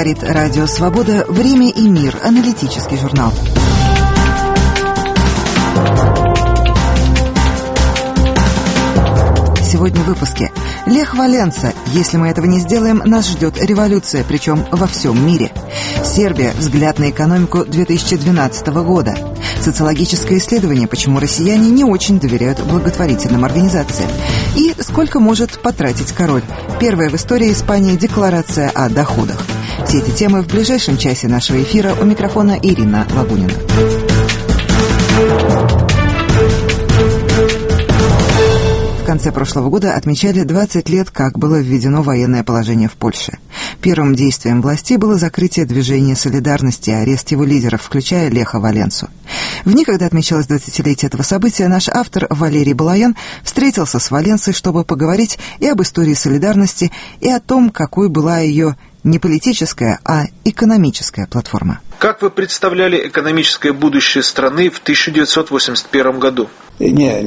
Говорит Радио Свобода. Время и мир. Аналитический журнал. Сегодня в выпуске. Лех Валенса. Если мы этого не сделаем, нас ждет революция, причем во всем мире. Сербия. Взгляд на экономику 2012 года. Социологическое исследование, почему россияне не очень доверяют благотворительным организациям. И сколько может потратить король. Первая в истории Испании декларация о доходах. Все эти темы в ближайшем часе нашего эфира. У микрофона Ирина Лагунина. В конце прошлого года отмечали 20 лет, как было введено военное положение в Польше. Первым действием властей было закрытие движения солидарности и арест его лидеров, включая Леха Валенсу. В дни, когда отмечалось 20-летие этого события, наш автор Валерий Балаян встретился с Валенсой, чтобы поговорить и об истории солидарности, и о том, какой была ее не политическая, а экономическая платформа. Как вы представляли экономическое будущее страны в 1981 году? Нет,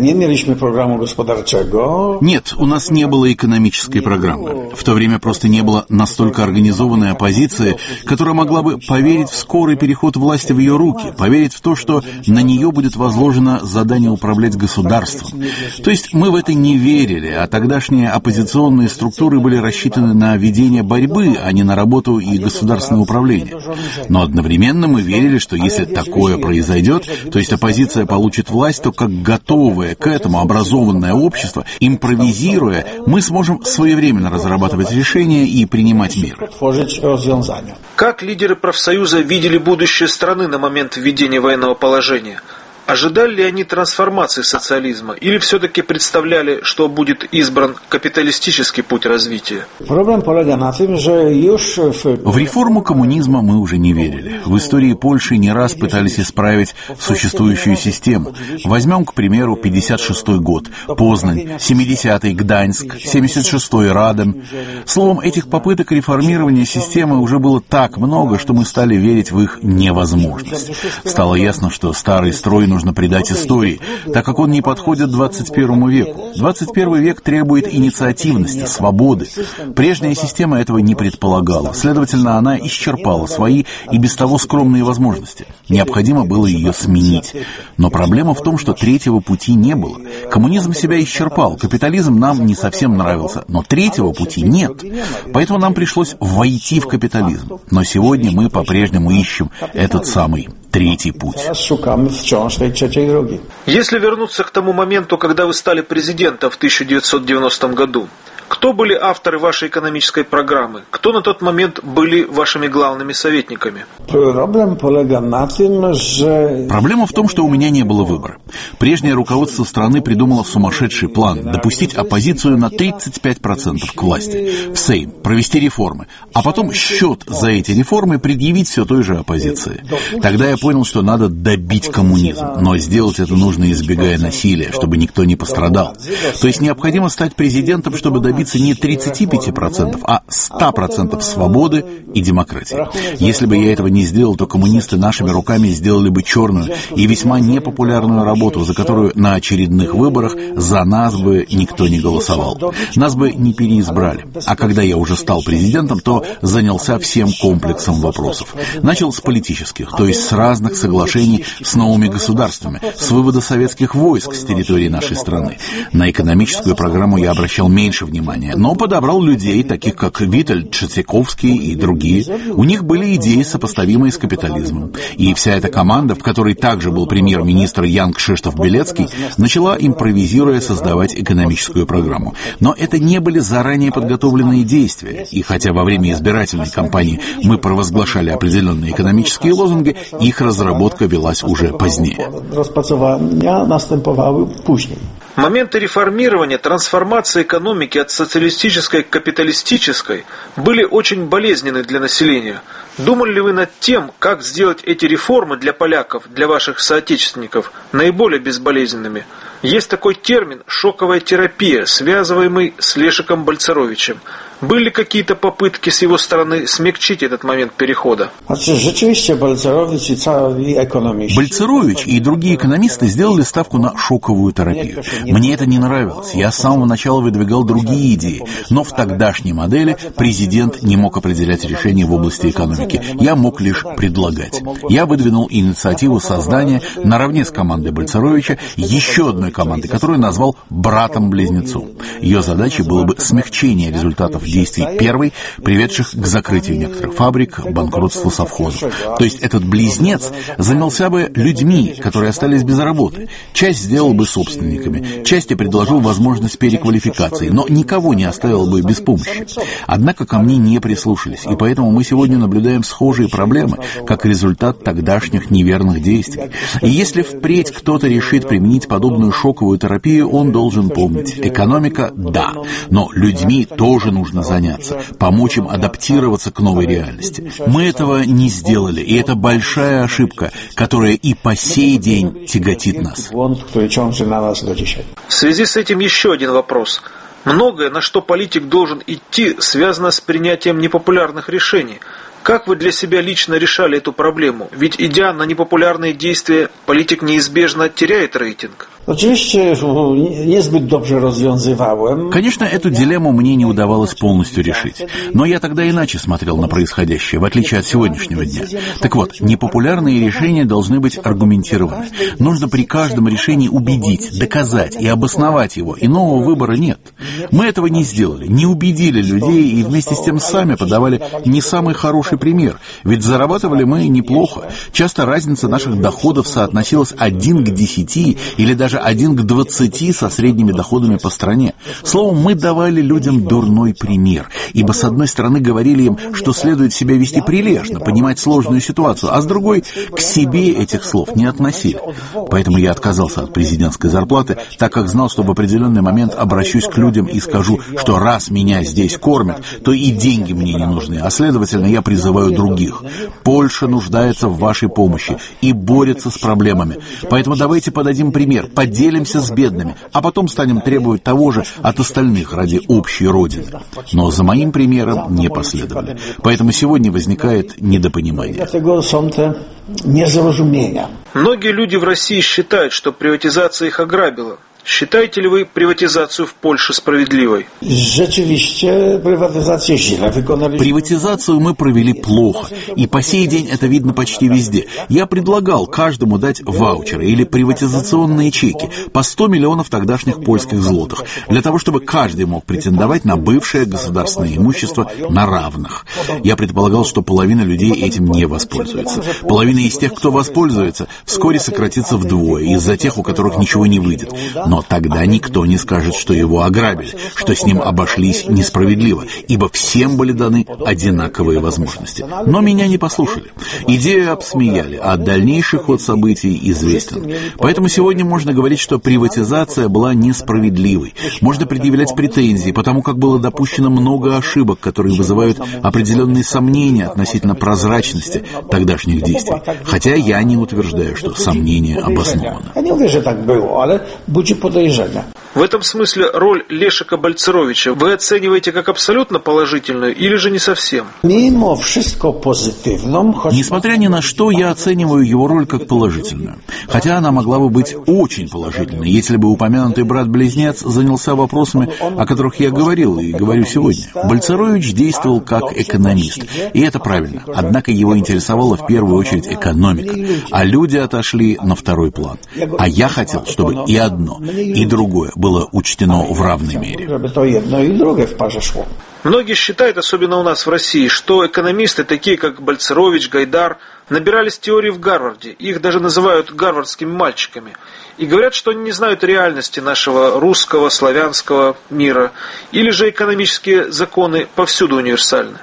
у нас не было экономической программы. В то время просто не было настолько организованной оппозиции, которая могла бы поверить в скорый переход власти в ее руки, поверить в то, что на нее будет возложено задание управлять государством. То есть мы в это не верили, а тогдашние оппозиционные структуры были рассчитаны на ведение борьбы, а не на работу и государственное управление. Но одновременно мы верили, что если такое произойдет, то есть оппозиция получит власть, то как готовое к этому образованное общество, импровизируя, мы сможем своевременно разрабатывать решения и принимать меры. Как лидеры профсоюза видели будущее страны на момент введения военного положения? Ожидали ли они трансформации социализма или все-таки представляли, что будет избран капиталистический путь развития? В реформу коммунизма мы уже не верили. В истории Польши не раз пытались исправить существующую систему. Возьмем, к примеру, 56-й год, Познань, 70-й Гданьск, 76-й Радом. Словом, этих попыток реформирования системы уже было так много, что мы стали верить в их невозможность. Стало ясно, что старый строй нужно придать истории, так как он не подходит 21 веку. 21 век требует инициативности, свободы. Прежняя система этого не предполагала, следовательно, она исчерпала свои и без того скромные возможности. Необходимо было ее сменить. Но проблема в том, что третьего пути не было. Коммунизм себя исчерпал, капитализм нам не совсем нравился, но третьего пути нет. Поэтому нам пришлось войти в капитализм. Но сегодня мы по-прежнему ищем этот самый третий путь. Если вернуться к тому моменту, когда вы стали президентом в 1990 году, кто были авторы вашей экономической программы? Кто на тот момент были вашими главными советниками? Проблема в том, что у меня не было выбора. Прежнее руководство страны придумало сумасшедший план допустить оппозицию на 35% к власти, в Сейм, провести реформы, а потом счет за эти реформы предъявить все той же оппозиции. Тогда я понял, что надо добить коммунизм, но сделать это нужно, избегая насилия, чтобы никто не пострадал. То есть необходимо стать президентом, чтобы добиться не 35%, а 100% свободы и демократии. Если бы я этого не сделал, то коммунисты нашими руками сделали бы черную и весьма непопулярную работу, за которую на очередных выборах за нас бы никто не голосовал. Нас бы не переизбрали. А когда я уже стал президентом, то занялся всем комплексом вопросов. Начал с политических, то есть с разных соглашений с новыми государствами, с вывода советских войск с территории нашей страны. На экономическую программу я обращал меньше внимания, но подобрал людей, таких как Витальд Чацяковский и другие. У них были идеи, сопоставимые с капитализмом. И вся эта команда, в которой также был премьер-министр Ян Кшиштоф-Белецкий, начала, импровизируя, создавать экономическую программу. Но это не были заранее подготовленные действия. И хотя во время избирательной кампании мы провозглашали определенные экономические лозунги, их разработка велась уже позднее. Моменты реформирования, трансформации экономики от социалистической к капиталистической были очень болезненны для населения. Думали ли вы над тем, как сделать эти реформы для поляков, для ваших соотечественников, наиболее безболезненными? Есть такой термин «шоковая терапия», связываемый с Лешиком Бальцеровичем. Были какие-то попытки с его стороны смягчить этот момент перехода? Бальцерович и другие экономисты сделали ставку на шоковую терапию. Мне это не нравилось. Я с самого начала выдвигал другие идеи. Но в тогдашней модели президент не мог определять решения в области экономики. Я мог лишь предлагать. Я выдвинул инициативу создания, наравне с командой Бальцеровича, еще одной команды, которую назвал «братом-близнецом». Ее задачей было бы смягчение результатов действий первой, приведших к закрытию некоторых фабрик, банкротству совхозов. То есть этот близнец занялся бы людьми, которые остались без работы. Часть сделал бы собственниками, части предложил возможность переквалификации, но никого не оставил бы без помощи. Однако ко мне не прислушались, и поэтому мы сегодня наблюдаем схожие проблемы, как результат тогдашних неверных действий. И если впредь кто-то решит применить подобную шоковую терапию, он должен помнить: экономика – да, но людьми тоже нужно заняться, помочь им адаптироваться к новой реальности. Мы этого не сделали, и это большая ошибка, которая и по сей день тяготит нас. В связи с этим еще один вопрос. Многое, на что политик должен идти, связано с принятием непопулярных решений. Как вы для себя лично решали эту проблему? Ведь, идя на непопулярные действия, политик неизбежно теряет рейтинг. Конечно, эту дилемму мне не удавалось полностью решить. Но я тогда иначе смотрел на происходящее, в отличие от сегодняшнего дня. Так вот, непопулярные решения должны быть аргументированы. Нужно при каждом решении убедить, доказать и обосновать его. Иного выбора нет. Мы этого не сделали, не убедили людей и вместе с тем сами подавали не самый хороший пример. Ведь зарабатывали мы неплохо. Часто разница наших доходов соотносилась 1 к 10 или даже 1 к 20 со средними доходами по стране. Словом, мы давали людям дурной пример, ибо с одной стороны говорили им, что следует себя вести прилежно, понимать сложную ситуацию, а с другой к себе этих слов не относили. Поэтому я отказался от президентской зарплаты, так как знал, что в определенный момент обращусь к людям и скажу, что раз меня здесь кормят, то и деньги мне не нужны, а следовательно я призываю других. Польша нуждается в вашей помощи и борется с проблемами. Поэтому давайте подадим пример, поделимся с бедными, а потом станем требовать того же от остальных ради общей Родины. Но за моим примером не последовали. Поэтому сегодня возникает недопонимание. Многие люди в России считают, что приватизация их ограбила. Считаете ли вы приватизацию в Польше справедливой? Приватизацию мы провели плохо, и по сей день это видно почти везде. Я предлагал каждому дать ваучеры или приватизационные чеки по 100 миллионов тогдашних польских злотых, для того, чтобы каждый мог претендовать на бывшее государственное имущество на равных. Я предполагал, что половина людей этим не воспользуется. Половина из тех, кто воспользуется, вскоре сократится вдвое из-за тех, у которых ничего не выйдет. Но тогда никто не скажет, что его ограбили, что с ним обошлись несправедливо, ибо всем были даны одинаковые возможности. Но меня не послушали. Идею обсмеяли, а дальнейший ход событий известен. Поэтому сегодня можно говорить, что приватизация была несправедливой. Можно предъявлять претензии, потому как было допущено много ошибок, которые вызывают определенные сомнения относительно прозрачности тогдашних действий. Хотя я не утверждаю, что сомнения обоснованы. В этом смысле роль Лешека Бальцеровича вы оцениваете как абсолютно положительную или же не совсем? Несмотря ни на что, я оцениваю его роль как положительную. Хотя она могла бы быть очень положительной, если бы упомянутый брат-близнец занялся вопросами, о которых я говорил и говорю сегодня. Бальцерович действовал как экономист, и это правильно. Однако его интересовала в первую очередь экономика, а люди отошли на второй план. А я хотел, чтобы и одно, и другое было учтено в равной мере. Многие считают, особенно у нас в России, что экономисты, такие как Бальцерович, Гайдар, набирались теорий в Гарварде. Их даже называют гарвардскими мальчиками. И говорят, что они не знают реальности нашего русского, славянского мира. Или же экономические законы повсюду универсальны.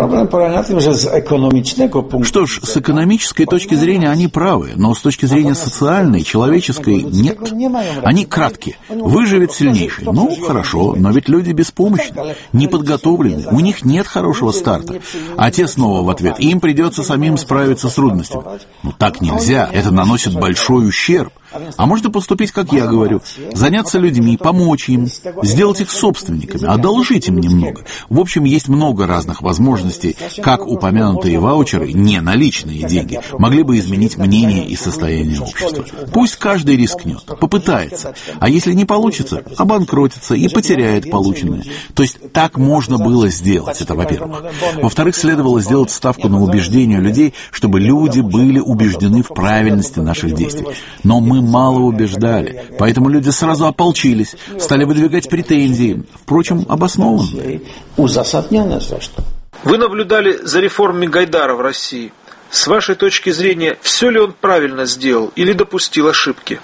Что ж, с экономической точки зрения они правы, но с точки зрения социальной, человеческой нет. Они краткие. Выживет сильнейший. Ну, хорошо, но ведь люди беспомощны, неподготовлены, у них нет хорошего старта. А те снова в ответ: им придется самим справиться с трудностями. Но так нельзя, это наносит большой ущерб. А можно поступить, как я говорю, заняться людьми, помочь им, сделать их собственниками, одолжить им немного. В общем, есть много разных возможностей, как упомянутые ваучеры, не наличные деньги, могли бы изменить мнение и состояние общества. Пусть каждый рискнет, попытается, а если не получится, обанкротится и потеряет полученное. То есть так можно было сделать, это во-первых. Во-вторых, следовало сделать ставку на убеждение людей, чтобы люди были убеждены в правильности наших действий. Но мы мало убеждали, поэтому люди сразу ополчились, стали выдвигать претензии, впрочем, обоснованные. Вы наблюдали за реформами Гайдара в России. С вашей точки зрения, все ли он правильно сделал или допустил ошибки?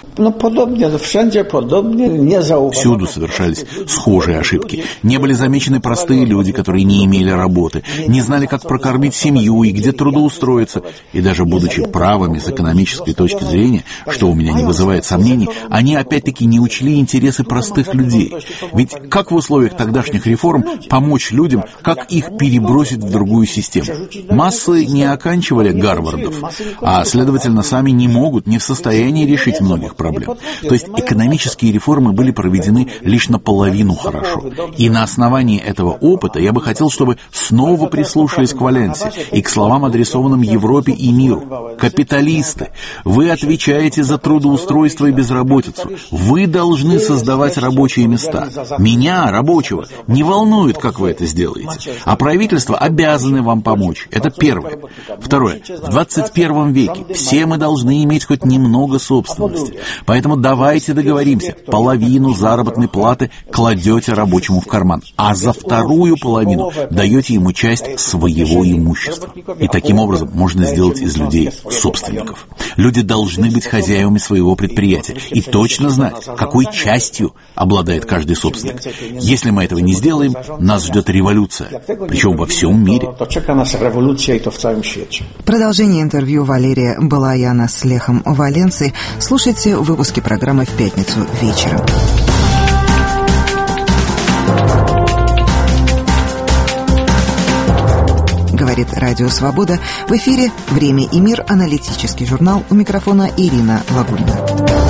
Всюду совершались схожие ошибки. Не были замечены простые люди, которые не имели работы, не знали, как прокормить семью и где трудоустроиться. И даже будучи правыми с экономической точки зрения, что у меня не вызывает сомнений, они опять-таки не учли интересы простых людей. Ведь как в условиях тогдашних реформ помочь людям, как их перебросить в другую систему? Массы не оканчивали Гарвардов, а, следовательно, сами не могут, не в состоянии решить многих проблем. То есть экономические реформы были проведены лишь наполовину хорошо. И на основании этого опыта я бы хотел, чтобы снова прислушались к Валенсе и к словам, адресованным Европе и миру. Капиталисты, вы отвечаете за трудоустройство и безработицу. Вы должны создавать рабочие места. Меня, рабочего, не волнует, как вы это сделаете. А правительство обязаны вам помочь. Это первое. Второе. В 21 веке все мы должны иметь хоть немного собственности. Поэтому давайте договоримся. Половину заработной платы кладете рабочему в карман, а за вторую половину даете ему часть своего имущества. И таким образом можно сделать из людей собственников. Люди должны быть хозяевами своего предприятия и точно знать, какой частью обладает каждый собственник. Если мы этого не сделаем, нас ждет революция, причем во всем мире. Продолжение интервью Валерия Балаяна с Лехом Валенсой слушайте в выпуске программы в пятницу вечером. Говорит Радио Свобода. В эфире «Время и мир», аналитический журнал. У микрофона Ирина Лагунина.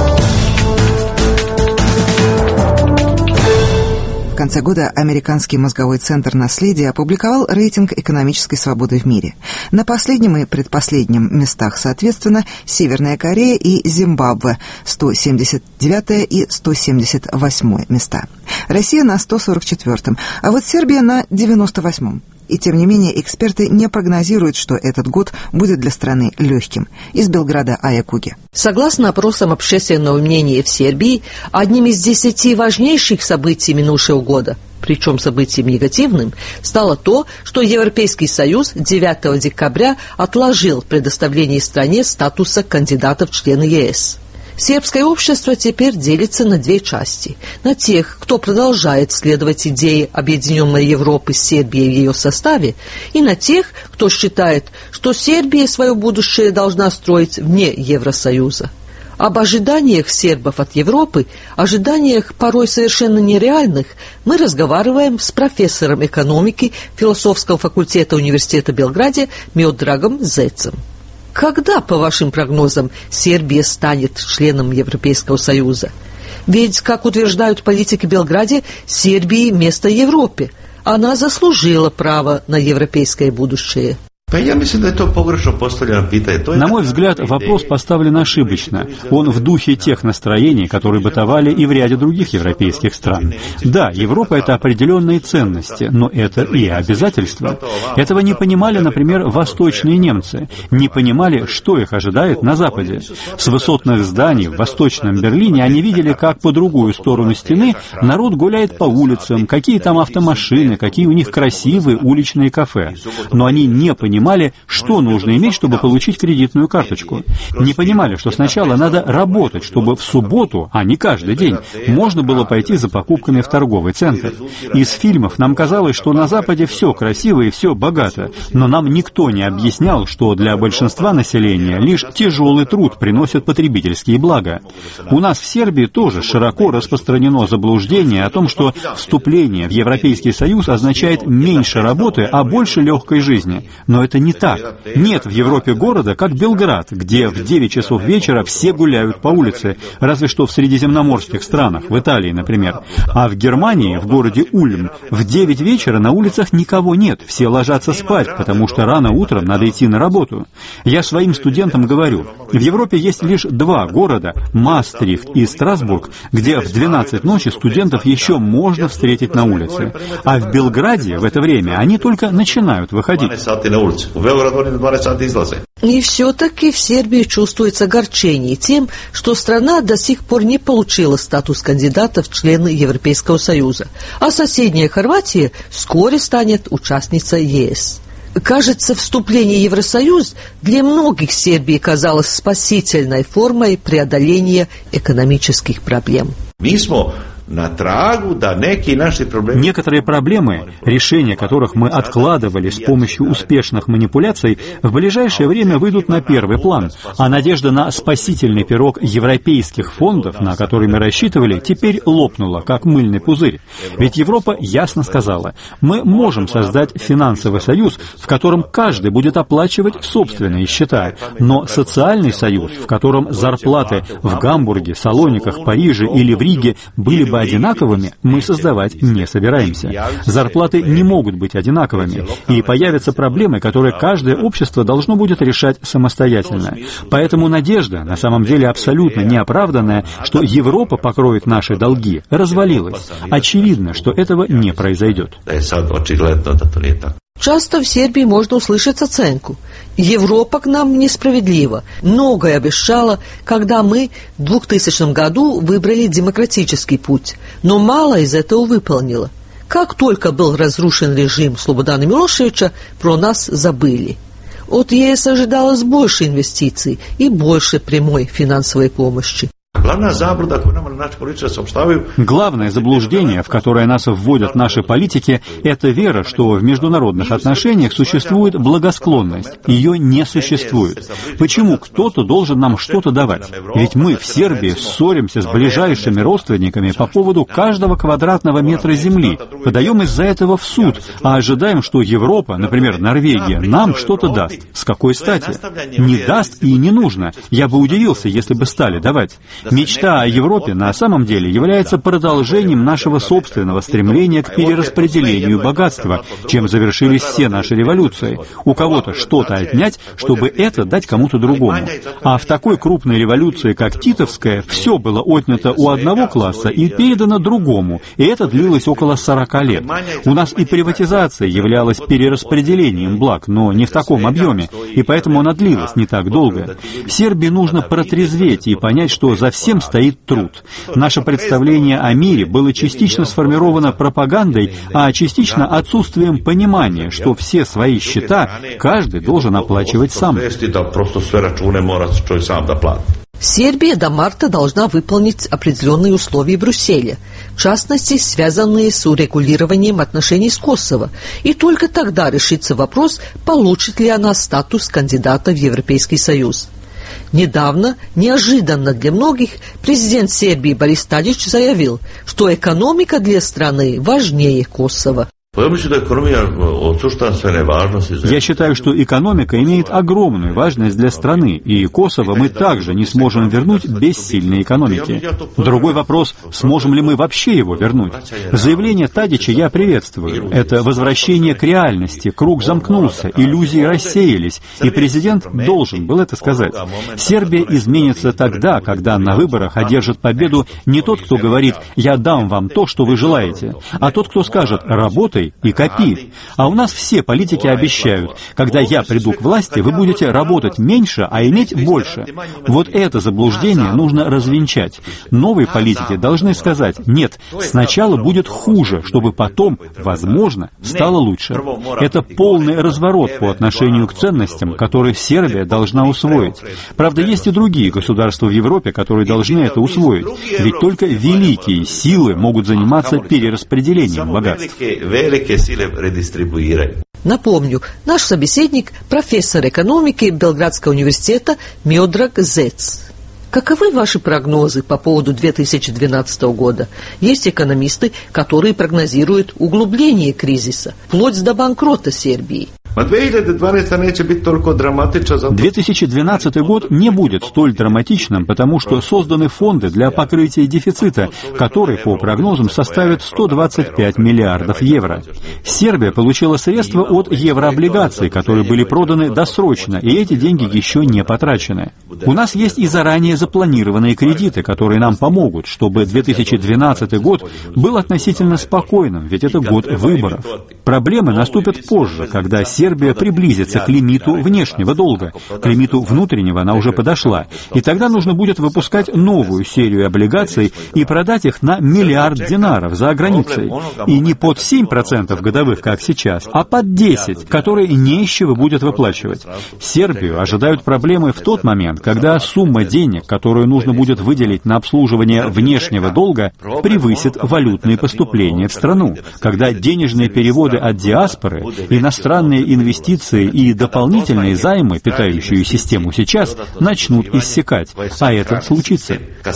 В конце года Американский мозговой центр наследия опубликовал рейтинг экономической свободы в мире. На последнем и предпоследнем местах, соответственно, Северная Корея и Зимбабве, 179 и 178 места. Россия на 144-м, а вот Сербия на 98-м. И тем не менее эксперты не прогнозируют, что этот год будет для страны легким. Из Белграда Ая Куги. Согласно опросам общественного мнения в Сербии, одним из 10 важнейших событий минувшего года, причем событием негативным, стало то, что Европейский Союз 9 декабря отложил предоставление стране статуса кандидата в члены ЕС. Сербское общество теперь делится на две части. На тех, кто продолжает следовать идее объединенной Европы с Сербией в ее составе, и на тех, кто считает, что Сербия свое будущее должна строить вне Евросоюза. Об ожиданиях сербов от Европы, ожиданиях порой совершенно нереальных, мы разговариваем с профессором экономики философского факультета университета в Белграде Миодрагом Зецем. Когда, по вашим прогнозам, Сербия станет членом Европейского Союза? Ведь, как утверждают политики в Белграде, Сербии место в Европе. Она заслужила право на европейское будущее. На мой взгляд, вопрос поставлен ошибочно. Он в духе тех настроений, которые бытовали и в ряде других европейских стран. Да, Европа — это определенные ценности, но это и обязательства. Этого не понимали, например, восточные немцы. Не понимали, что их ожидает на Западе. С высотных зданий в Восточном Берлине они видели, как по другую сторону стены народ гуляет по улицам, какие там автомашины, какие у них красивые уличные кафе. Но они не понимали, что нужно иметь, чтобы получить кредитную карточку. Не понимали, что сначала надо работать, чтобы в субботу, а не каждый день, можно было пойти за покупками в торговый центр. Из фильмов нам казалось, что на Западе все красиво и все богато, но нам никто не объяснял, что для большинства населения лишь тяжелый труд приносит потребительские блага. У нас в Сербии тоже широко распространено заблуждение о том, что вступление в Европейский Союз означает меньше работы, а больше легкой жизни. Но это это не так. Нет в Европе города, как Белград, где в 9 часов вечера все гуляют по улице, разве что в средиземноморских странах, в Италии, например. А в Германии, в городе Ульм, в 9 вечера на улицах никого нет, все ложатся спать, потому что рано утром надо идти на работу. Я своим студентам говорю, в Европе есть лишь 2 города, Маастрихт и Страсбург, где в 12 ночи студентов еще можно встретить на улице. А в Белграде в это время они только начинают выходить. И все-таки в Сербии чувствуется огорчение тем, что страна до сих пор не получила статус кандидата в члены Европейского Союза, а соседняя Хорватия вскоре станет участницей ЕС. Кажется, вступление в Евросоюз для многих Сербии казалось спасительной формой преодоления экономических проблем. Некоторые проблемы, решения которых мы откладывали с помощью успешных манипуляций, в ближайшее время выйдут на первый план, а надежда на спасительный пирог европейских фондов, на который мы рассчитывали, теперь лопнула, как мыльный пузырь. Ведь Европа ясно сказала, мы можем создать финансовый союз, в котором каждый будет оплачивать собственные счета, но социальный союз, в котором зарплаты в Гамбурге, Салониках, Париже или в Риге были бы одинаковыми, мы создавать не собираемся. Зарплаты не могут быть одинаковыми, и появятся проблемы, которые каждое общество должно будет решать самостоятельно. Поэтому надежда, на самом деле абсолютно неоправданная, что Европа покроет наши долги, развалилась. Очевидно, что этого не произойдет. Часто в Сербии можно услышать оценку: Европа к нам несправедлива, многое обещала, когда мы в 2000 году выбрали демократический путь, но мало из этого выполнила. Как только был разрушен режим Слободана Милошевича, про нас забыли. От ЕС ожидалось больше инвестиций и больше прямой финансовой помощи. Главное заблуждение, в которое нас вводят наши политики, это вера, что в международных отношениях существует благосклонность. Ее не существует. Почему кто-то должен нам что-то давать? Ведь мы в Сербии ссоримся с ближайшими родственниками по поводу каждого квадратного метра земли, подаем из-за этого в суд, а ожидаем, что Европа, например, Норвегия, нам что-то даст. С какой стати? Не даст и не нужно. Я бы удивился, если бы стали давать. Мечта о Европе на самом деле является продолжением нашего собственного стремления к перераспределению богатства, чем завершились все наши революции. У кого-то что-то отнять, чтобы это дать кому-то другому. А в такой крупной революции, как Титовская, все было отнято у одного класса и передано другому, и это длилось около 40 лет. У нас и приватизация являлась перераспределением благ, но не в таком объеме, и поэтому она длилась не так долго. Сербии нужно протрезветь и понять, что за всем стоит труд. Наше представление о мире было частично сформировано пропагандой, а частично отсутствием понимания, что все свои счета каждый должен оплачивать сам. Сербия до марта должна выполнить определенные условия Брюсселя, в частности, связанные с урегулированием отношений с Косово, и только тогда решится вопрос, получит ли она статус кандидата в Европейский Союз. Недавно, неожиданно для многих, президент Сербии Борис Тадич заявил, что экономика для страны важнее Косово. Я считаю, что экономика имеет огромную важность для страны, и Косово мы также не сможем вернуть без сильной экономики. Другой вопрос, сможем ли мы вообще его вернуть? Заявление Тадича я приветствую. Это возвращение к реальности, круг замкнулся, иллюзии рассеялись, и президент должен был это сказать. Сербия изменится тогда, когда на выборах одержит победу не тот, кто говорит «я дам вам то, что вы желаете», а тот, кто скажет «работай и копи». А у нас все политики обещают, когда я приду к власти, вы будете работать меньше, а иметь больше. Вот это заблуждение нужно развенчать. Новые политики должны сказать, нет, сначала будет хуже, чтобы потом, возможно, стало лучше. Это полный разворот по отношению к ценностям, которые Сербия должна усвоить. Правда, есть и другие государства в Европе, которые должны это усвоить. Ведь только великие силы могут заниматься перераспределением богатств. Напомню, наш собеседник – профессор экономики Белградского университета Миодраг Зец. Каковы ваши прогнозы по поводу 2012 года? Есть экономисты, которые прогнозируют углубление кризиса, вплоть до банкрота Сербии. 2012 год не будет столь драматичным, потому что созданы фонды для покрытия дефицита, который, по прогнозам, составит 125 миллиардов евро. Сербия получила средства от еврооблигаций, которые были проданы досрочно, и эти деньги еще не потрачены. У нас есть и заранее запланированные кредиты, которые нам помогут, чтобы 2012 год был относительно спокойным, ведь это год выборов. Проблемы наступят позже, когда Сербия приблизится к лимиту внешнего долга. К лимиту внутреннего она уже подошла, и тогда нужно будет выпускать новую серию облигаций и продать их на миллиард динаров за границей. И не под 7% годовых, как сейчас, а под 10%, которые не из чего будет выплачивать. Сербию ожидают проблемы в тот момент, когда сумма денег, которую нужно будет выделить на обслуживание внешнего долга, превысит валютные поступления в страну, когда денежные переводы от диаспоры, иностранные инвестиции и дополнительные займы, питающие систему сейчас, начнут иссякать, а это случится.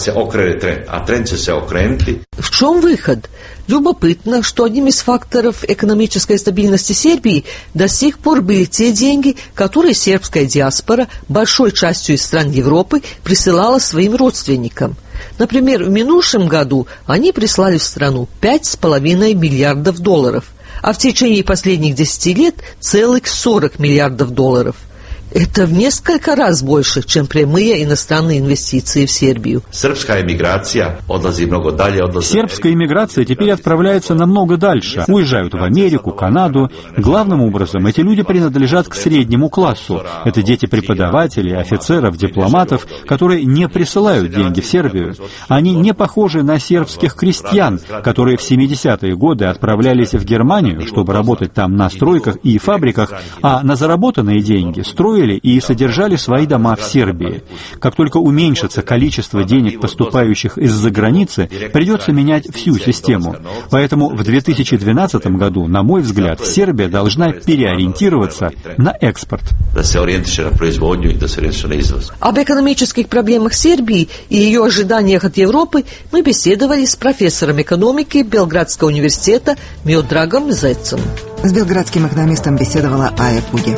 В чем выход? Любопытно, что одним из факторов экономической стабильности Сербии до сих пор были те деньги, которые сербская диаспора большой частью из стран Европы присылала своим родственникам. Например, в минувшем году они прислали в страну 5,5 миллиардов долларов, а в течение последних 10 лет целых 40 миллиардов долларов. Это в несколько раз больше, чем прямые иностранные инвестиции в Сербию. Сербская иммиграция теперь отправляется намного дальше. Уезжают в Америку, Канаду. Главным образом, эти люди принадлежат к среднему классу. Это дети преподавателей, офицеров, дипломатов, которые не присылают деньги в Сербию. Они не похожи на сербских крестьян, которые в 70-е годы отправлялись в Германию, чтобы работать там на стройках и фабриках, а на заработанные деньги строили и содержали свои дома в Сербии. Как только уменьшится количество денег, поступающих из-за границы, придется менять всю систему. Поэтому в 2012 году, на мой взгляд, Сербия должна переориентироваться на экспорт. Об экономических проблемах Сербии и ее ожиданиях от Европы мы беседовали с профессором экономики Белградского университета Миодрагом Зецем. С белградским экономистом беседовала Ая Пуги.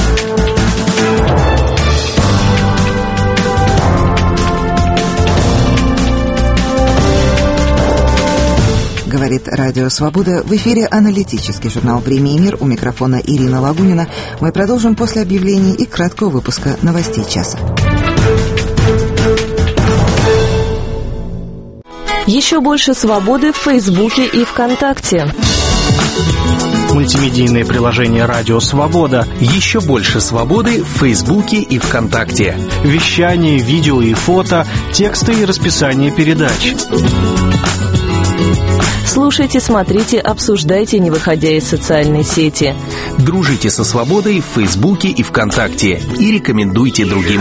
Говорит Радио Свобода. В эфире аналитический журнал «Время и мир». У микрофона Ирина Лагунина. Мы продолжим после объявлений и краткого выпуска новостей часа. Еще больше свободы в Фейсбуке и ВКонтакте. Мультимедийное приложение «Радио Свобода». Еще больше свободы в Фейсбуке и ВКонтакте. Вещание, видео и фото, тексты и расписание передач. Слушайте, смотрите, обсуждайте, не выходя из социальной сети. Дружите со свободой в Фейсбуке и ВКонтакте. И рекомендуйте другим.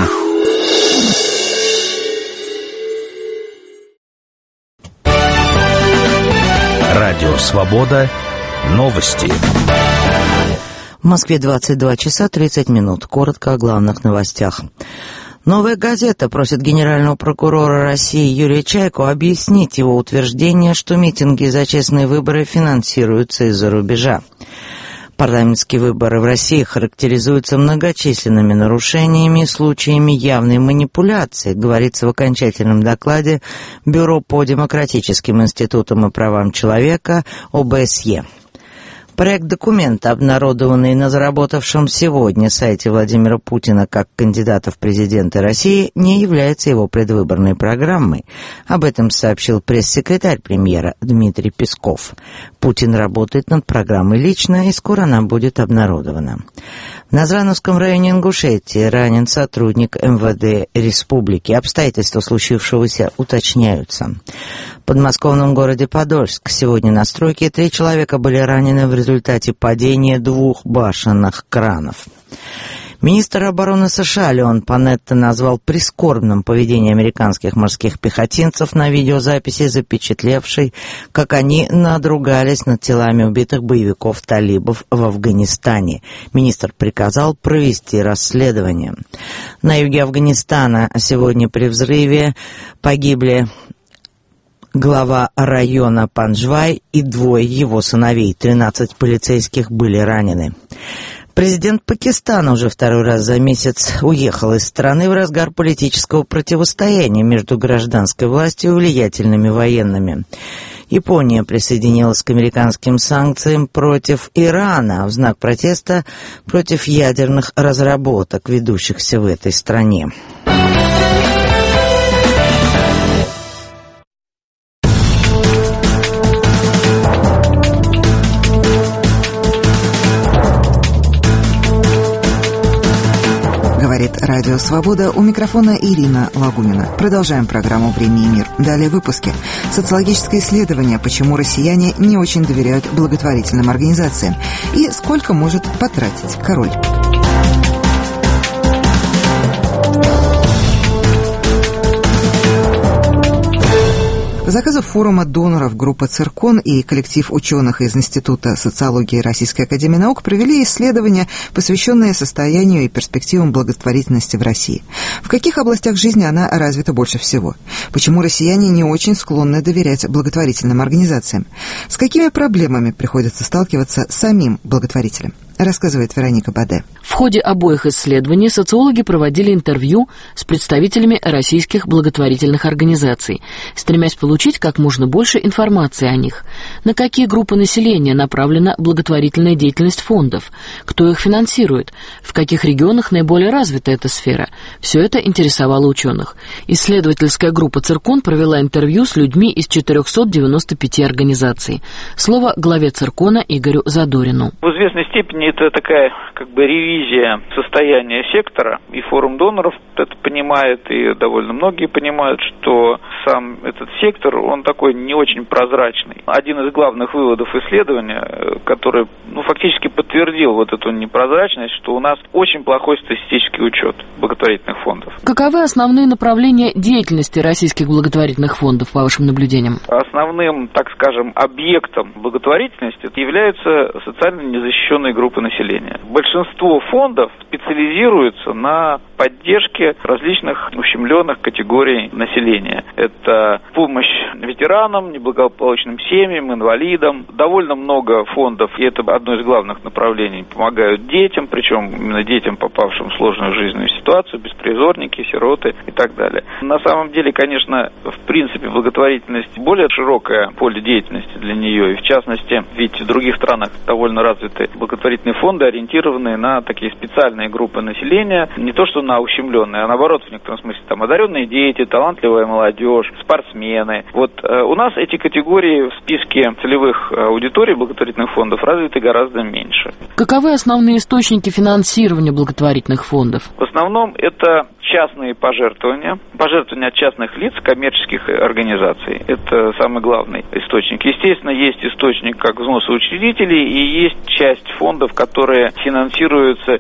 Радио Свобода. Новости. В Москве 22 часа 30 минут. Коротко о главных новостях. «Новая газета» просит генерального прокурора России Юрия Чайку объяснить его утверждение, что митинги за честные выборы финансируются из-за рубежа. Парламентские выборы в России характеризуются многочисленными нарушениями и случаями явной манипуляции, говорится в окончательном докладе Бюро по демократическим институтам и правам человека ОБСЕ. Проект документа, обнародованный на заработавшем сегодня сайте Владимира Путина как кандидата в президенты России, не является его предвыборной программой. Об этом сообщил пресс-секретарь премьера Дмитрий Песков. Путин работает над программой лично, и скоро она будет обнародована. В Назрановском районе Ингушетии ранен сотрудник МВД республики. Обстоятельства случившегося уточняются. В подмосковном городе Подольск сегодня на стройке 3 человека были ранены в результате падения 2 башенных кранов. Министр обороны США Леон Панетта назвал прискорбным поведение американских морских пехотинцев на видеозаписи, запечатлевшей, как они надругались над телами убитых боевиков-талибов в Афганистане. Министр приказал провести расследование. На юге Афганистана сегодня при взрыве погибли глава района Панджвай и 2 его сыновей. 13 полицейских были ранены. Президент Пакистана уже второй раз за месяц уехал из страны в разгар политического противостояния между гражданской властью и влиятельными военными. Япония присоединилась к американским санкциям против Ирана в знак протеста против ядерных разработок, ведущихся в этой стране. Говорит Радио Свобода, у микрофона Ирина Лагунина. Продолжаем программу «Время и мир». Далее в выпуске. Социологическое исследование «Почему россияне не очень доверяют благотворительным организациям» и «Сколько может потратить король». По заказу форума доноров группа «Циркон» и коллектив ученых из Института социологии Российской академии наук провели исследования, посвященные состоянию и перспективам благотворительности в России. В каких областях жизни она развита больше всего? Почему россияне не очень склонны доверять благотворительным организациям? С какими проблемами приходится сталкиваться самим благотворителям? Рассказывает Вероника Баде. В ходе обоих исследований социологи проводили интервью с представителями российских благотворительных организаций, стремясь получить как можно больше информации о них. На какие группы населения направлена благотворительная деятельность фондов, кто их финансирует, в каких регионах наиболее развита эта сфера. Все это интересовало ученых. Исследовательская группа «Циркон» провела интервью с людьми из 495 организаций. Слово главе «Циркона» Игорю Задорину. В известной степени это такая ревизия состояния сектора, и форум доноров это понимает, и довольно многие понимают, что сам этот сектор, он такой не очень прозрачный. Один из главных выводов исследования, который фактически подтвердил вот эту непрозрачность, что у нас очень плохой статистический учет благотворительных фондов. Каковы основные направления деятельности российских благотворительных фондов, по вашим наблюдениям? Основным, так скажем, объектом благотворительности являются социально незащищенные группы населения. Большинство фондов специализируются на поддержке различных ущемленных категорий населения. Это помощь ветеранам, неблагополучным семьям, инвалидам. Довольно много фондов, и это одно из главных направлений, помогают детям, причем именно детям, попавшим в сложную жизненную ситуацию, беспризорники, сироты и так далее. На самом деле, конечно, в принципе, благотворительность более широкое поле деятельности для нее, и в частности, ведь в других странах довольно развиты благотворительные фонды, ориентированные на такие специальные группы населения, не то что на ущемленные, а наоборот, в некотором смысле, одаренные дети, талантливая молодежь, спортсмены. У нас эти категории в списке целевых аудиторий благотворительных фондов развиты гораздо меньше. Каковы основные источники финансирования благотворительных фондов? В основном это частные пожертвования от частных лиц, коммерческих организаций. Это самый главный источник. Естественно, есть источник как взносы учредителей, и есть часть фондов, которые финансируются,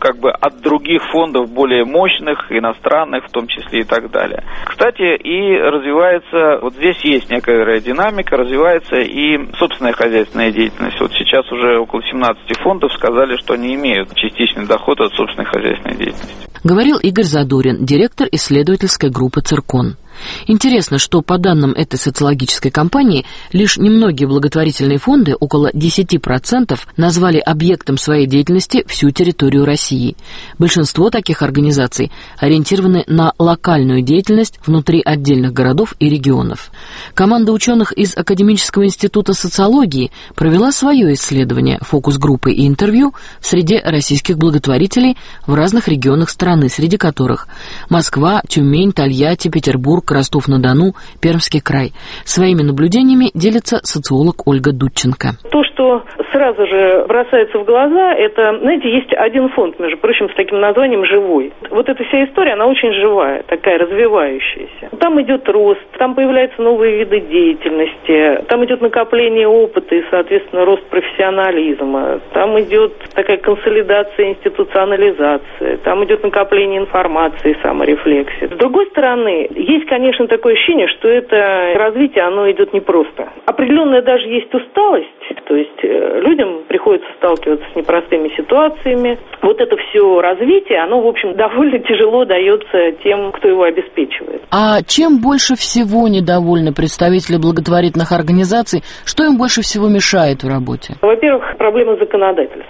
от других фондов более мощных, иностранных в том числе и так далее. Кстати, и развивается, здесь есть некая динамика, развивается и собственная хозяйственная деятельность. Сейчас уже около 17 фондов сказали, что они имеют частичный доход от собственной хозяйственной деятельности. Говорил Игорь Задорин, директор исследовательской группы «Циркон». Интересно, что по данным этой социологической кампании, лишь немногие благотворительные фонды, около 10%, назвали объектом своей деятельности всю территорию России. Большинство таких организаций ориентированы на локальную деятельность внутри отдельных городов и регионов. Команда ученых из Академического института социологии провела свое исследование, фокус-группы и интервью в среде российских благотворителей в разных регионах страны, среди которых Москва, Тюмень, Тольятти, Петербург, Ростов-на-Дону, Пермский край. Своими наблюдениями делится социолог Ольга Дудченко. То, что сразу же бросается в глаза, это, есть один фонд, между прочим, с таким названием «Живой». Эта вся история, она очень живая, такая развивающаяся. Там идет рост, там появляются новые виды деятельности, там идет накопление опыта и, соответственно, рост профессионализма, там идет такая консолидация, институционализация, там идет накопление информации, саморефлексия. С другой стороны, есть, конечно, такое ощущение, что это развитие, оно идет непросто. Определенная даже есть усталость, то есть людям приходится сталкиваться с непростыми ситуациями. Это все развитие, оно, в общем, довольно тяжело дается тем, кто его обеспечивает. А чем больше всего недовольны представители благотворительных организаций? Что им больше всего мешает в работе? Во-первых, проблема законодательства.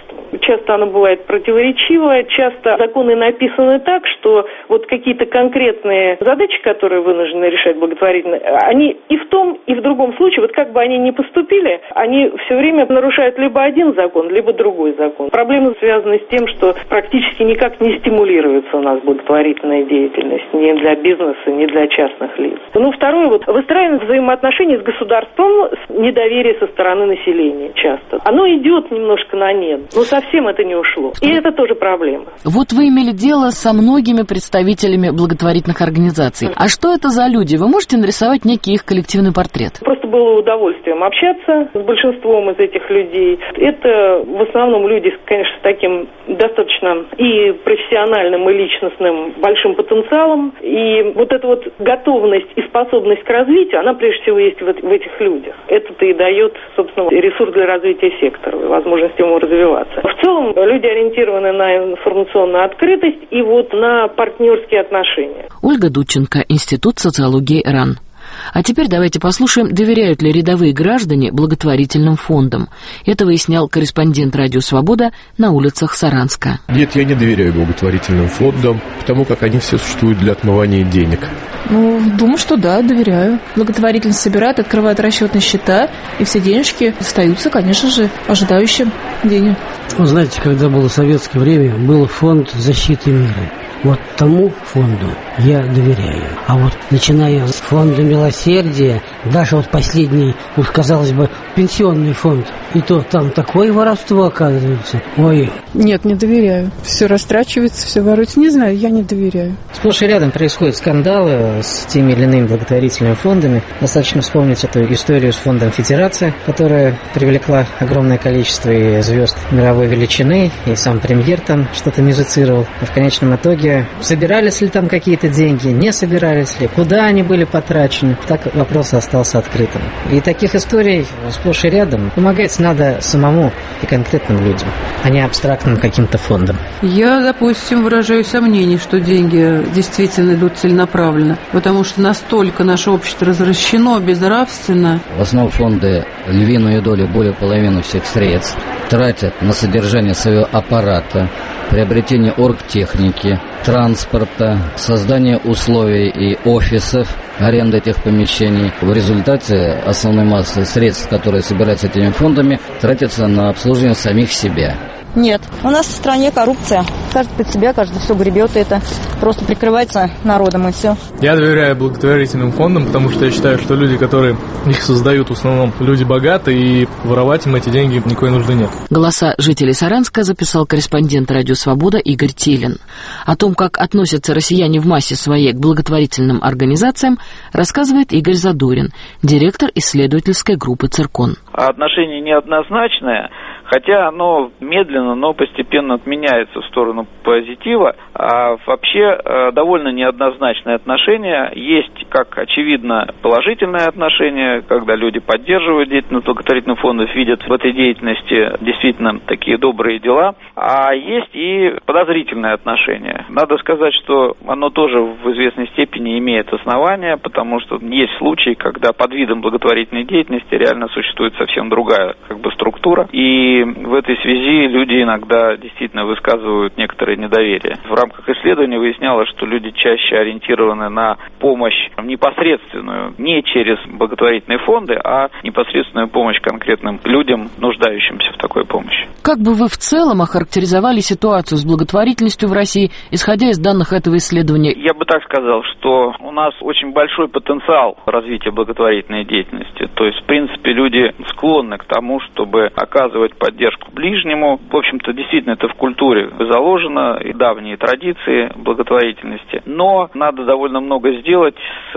часто оно бывает противоречиво, часто законы написаны так, что вот какие-то конкретные задачи, которые вынуждены решать благотворительно, они и в том, и в другом случае, вот как бы они ни поступили, они все время нарушают либо один закон, либо другой закон. Проблемы связаны с тем, что практически никак не стимулируется у нас благотворительная деятельность ни для бизнеса, ни для частных лиц. Ну, второе, вот выстраивание взаимоотношений с государством, с недоверие со стороны населения часто. Оно идет немножко на нет, но совсем это не ушло. И это тоже проблема. Вот вы имели дело со многими представителями благотворительных организаций. А что это за люди? Вы можете нарисовать некий их коллективный портрет? Просто было удовольствием общаться с большинством из этих людей. Это в основном люди, конечно, с таким достаточно и профессиональным, и личностным большим потенциалом. И вот эта вот готовность и способность к развитию, она прежде всего есть в этих людях. Это-то и дает, собственно, ресурс для развития сектора, возможность ему развиваться. В целом, люди ориентированы на информационную открытость и вот на партнерские отношения. Ольга Дудченко, Институт социологии РАН. А теперь давайте послушаем, доверяют ли рядовые граждане благотворительным фондам. Это выяснял корреспондент «Радио Свобода» на улицах Саранска. Нет, я не доверяю благотворительным фондам, потому как они все существуют для отмывания денег. Ну, думаю, что да, доверяю. Благотворительность собирают, открывают расчетные счета, и все денежки остаются, конечно же, ожидающим денег. Вы знаете, когда было советское время, был фонд защиты мира. Вот тому фонду я доверяю. А вот начиная с фонда милосердия, даже вот последний, уж казалось бы, пенсионный фонд, и то там такое воровство оказывается. Ой. Нет, не доверяю. Все растрачивается, все воруется. Не знаю, я не доверяю. Сплошь и рядом происходят скандалы с теми или иными благотворительными фондами. Достаточно вспомнить эту историю с фондом «Федерация», которая привлекла огромное количество и звезд мировой величины, и сам премьер там что-то мюзицировал. А в конечном итоге собирались ли там какие-то деньги, не собирались ли, куда они были потрачены. Так вопрос остался открытым. И таких историй сплошь и рядом. Помогать надо самому и конкретным людям, а не абстрактным каким-то фондам. Я, допустим, выражаю сомнение, что деньги действительно идут целенаправленно, потому что настолько наше общество развращено, безнравственно. В основном фонды львиную долю, более половины всех средств тратят на содержание своего аппарата, приобретение оргтехники, транспорта, создание условий и офисов, аренда этих помещений. В результате основной массы средств, которые собираются этими фондами, тратятся на обслуживание самих себя. Нет, у нас в стране коррупция. Каждый под себя, каждый все гребет, это просто прикрывается народом и все. Я доверяю благотворительным фондам, потому что я считаю, что люди, которые их создают, в основном люди богатые, и воровать им эти деньги никакой нужды нет. Голоса жителей Саранска записал корреспондент «Радио Свобода» Игорь Телин. О том, как относятся россияне в массе своей к благотворительным организациям, рассказывает Игорь Задорин, директор исследовательской группы «Циркон». Отношение неоднозначное, хотя оно медленно, но постепенно отменяется в сторону позитива. А вообще довольно неоднозначное отношение. Есть, как очевидно, положительное отношение, когда люди поддерживают деятельность благотворительных фондов, видят в этой деятельности действительно такие добрые дела. А есть и подозрительное отношение. Надо сказать, что оно тоже в известной степени имеет основания, потому что есть случаи, когда под видом благотворительной деятельности реально существует совсем другая структура. И в этой связи люди иногда действительно высказывают некоторое недоверие. В рамках исследования выяснялось, что люди чаще ориентированы на помощь непосредственную, не через благотворительные фонды, а непосредственную помощь конкретным людям, нуждающимся в такой помощи. Как бы вы в целом охарактеризовали ситуацию с благотворительностью в России, исходя из данных этого исследования? Я бы так сказал, что у нас очень большой потенциал развития благотворительной деятельности. То есть, в принципе, люди склонны к тому, чтобы оказывать поддержку ближнему. В общем-то, действительно, это в культуре заложено, и давние традиции благотворительности. Но надо довольно много сделать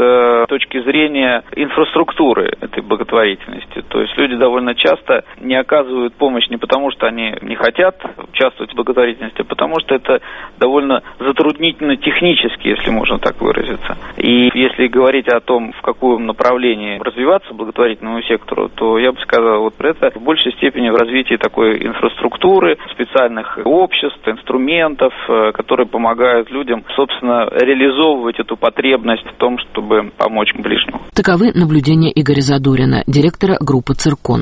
с точки зрения инфраструктуры этой благотворительности. То есть люди довольно часто не оказывают помощь не потому, что они не хотят участвовать в благотворительности, а потому что это довольно затруднительно технически, если можно так выразиться. И если говорить о том, в каком направлении развиваться благотворительному сектору, то я бы сказал, вот это в большей степени в развитии такой инфраструктуры, специальных обществ, инструментов, которые помогают людям, собственно, реализовывать эту потребность в том, чтобы помочь ближнему. Таковы наблюдения Игоря Задорина, директора группы «Циркон».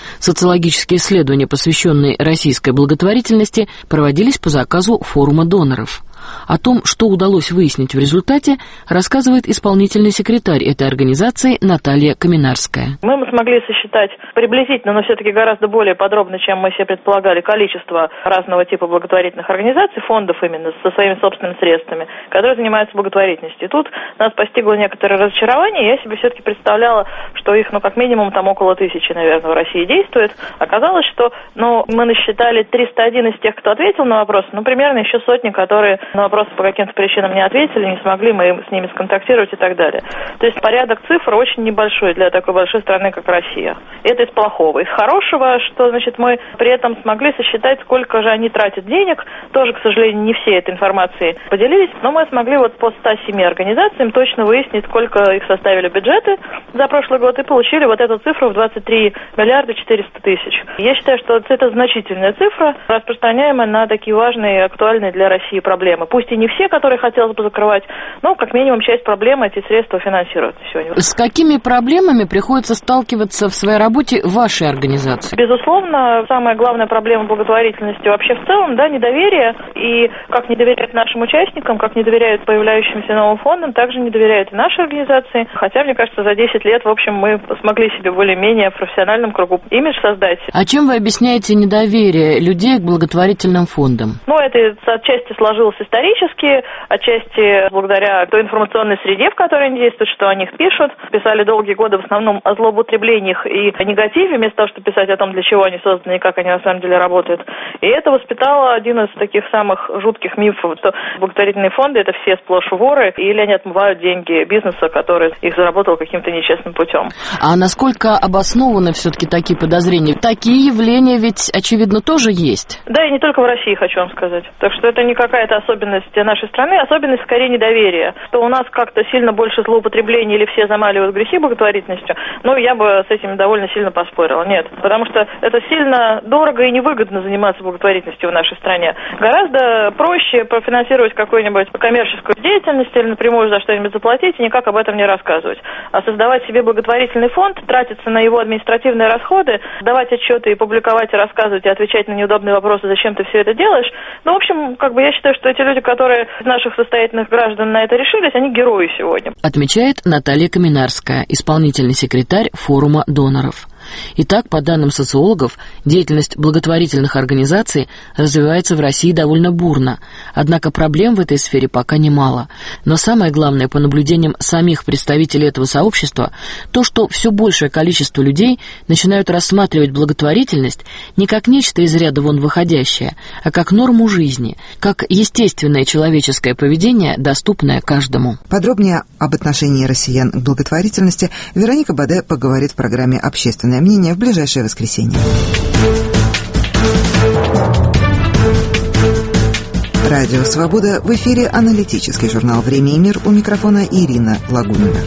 Социологические исследования, посвященные российской благотворительности, проводились по заказу форума доноров. О том, что удалось выяснить в результате, рассказывает исполнительный секретарь этой организации Наталья Каминарская. Мы смогли сосчитать приблизительно, но все-таки гораздо более подробно, чем мы себе предполагали, количество разного типа благотворительных организаций, фондов именно со своими собственными средствами, которые занимаются благотворительностью. И тут нас постигло некоторое разочарование. Я себе все-таки представляла, что их, как минимум, там около 1000, наверное, в России действует. Оказалось, что, мы насчитали 301 из тех, кто ответил на вопрос, примерно еще сотни, которые на вопросы по каким-то причинам не ответили, не смогли мы с ними сконтактировать и так далее. То есть порядок цифр очень небольшой для такой большой страны, как Россия. Это из плохого. Из хорошего, что, мы при этом смогли сосчитать, сколько же они тратят денег. Тоже, к сожалению, не все этой информацией поделились, но мы смогли по 107 организациям точно выяснить, сколько их составили бюджеты за прошлый год, и получили эту цифру в 23 миллиарда 400 тысяч. Я считаю, что это значительная цифра, распространяемая на такие важные и актуальные для России проблемы. Пусть и не все, которые хотелось бы закрывать, но как минимум часть проблем эти средства финансируют сегодня. С какими проблемами приходится сталкиваться в своей работе вашей организации? Безусловно, самая главная проблема благотворительности вообще в целом, недоверие. И как не доверяют нашим участникам, как не доверяют появляющимся новым фондам, также не доверяют и нашей организации. Хотя, мне кажется, за 10 лет, в общем, мы смогли себе более-менее в профессиональном кругу имидж создать. А чем вы объясняете недоверие людей к благотворительным фондам? Это отчасти сложилось исторически, отчасти благодаря той информационной среде, в которой они действуют, что о них пишут. Писали долгие годы в основном о злоупотреблениях и о негативе, вместо того, чтобы писать о том, для чего они созданы и как они на самом деле работают. И это воспитало один из таких самых жутких мифов, что благотворительные фонды — это все сплошь воры, или они отмывают деньги бизнеса, который их заработал каким-то нечестным путем. А насколько обоснованы все-таки такие подозрения? Такие явления ведь, очевидно, тоже есть. Да, и не только в России, хочу вам сказать. Так что это не какая-то особенность нашей страны, особенность скорее недоверия. Что у нас как-то сильно больше злоупотреблений или все замаливают грехи благотворительностью, я бы с этим довольно сильно поспорила. Нет, потому что это сильно дорого и невыгодно заниматься благотворительностью в нашей стране. Гораздо проще профинансировать какую-нибудь коммерческую деятельность или напрямую за что-нибудь заплатить и никак об этом не рассказывать. А создавать себе благотворительный фонд, тратиться на его административные расходы, давать отчеты и публиковать, и рассказывать, и отвечать на неудобные вопросы, зачем ты все это делаешь. В общем, я считаю, что эти люди, которые из наших состоятельных граждан на это решились, они герои сегодня. Отмечает Наталья Каминарская, исполнительный секретарь форума доноров. Итак, по данным социологов, деятельность благотворительных организаций развивается в России довольно бурно. Однако проблем в этой сфере пока немало. Но самое главное, по наблюдениям самих представителей этого сообщества, то, что все большее количество людей начинают рассматривать благотворительность не как нечто из ряда вон выходящее, а как норму жизни, как естественное человеческое поведение, доступное каждому. Подробнее об отношении россиян к благотворительности Вероника Баде поговорит в программе «Общественное мнение» в ближайшее воскресенье. Радио «Свобода», в эфире аналитический журнал «Время и мир», у микрофона Ирина Лагунина.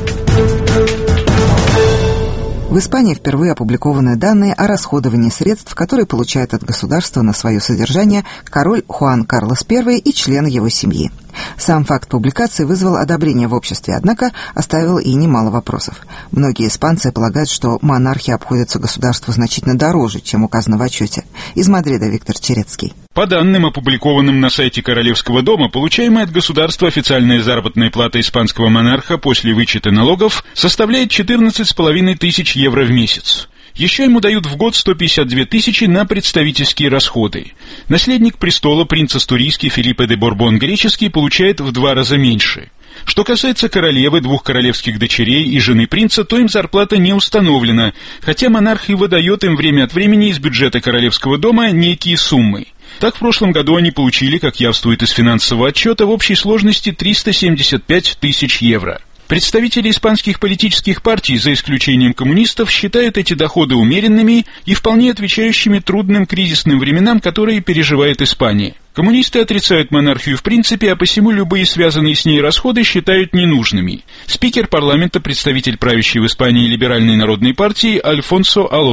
В Испании впервые опубликованы данные о расходовании средств, которые получает от государства на свое содержание король Хуан Карлос I и члены его семьи. Сам факт публикации вызвал одобрение в обществе, однако оставил и немало вопросов. Многие испанцы полагают, что монархи обходятся государству значительно дороже, чем указано в отчете. Из Мадрида Виктор Черецкий. По данным, опубликованным на сайте Королевского дома, получаемая от государства официальная заработная плата испанского монарха после вычета налогов составляет 14,5 тысяч евро в месяц. Еще ему дают в год 152 тысячи на представительские расходы. Наследник престола, принц астурийский Филиппе де Борбон греческий, получает в 2 раза меньше. Что касается королевы, 2 королевских дочерей и жены принца, то им зарплата не установлена, хотя монарх и выдает им время от времени из бюджета Королевского дома некие суммы. Так, в прошлом году они получили, как явствует из финансового отчета, в общей сложности 375 тысяч евро. Представители испанских политических партий, за исключением коммунистов, считают эти доходы умеренными и вполне отвечающими трудным кризисным временам, которые переживает Испания. Коммунисты отрицают монархию в принципе, а посему любые связанные с ней расходы считают ненужными. Спикер парламента, представитель правящей в Испании либеральной народной партии Альфонсо Алонсо.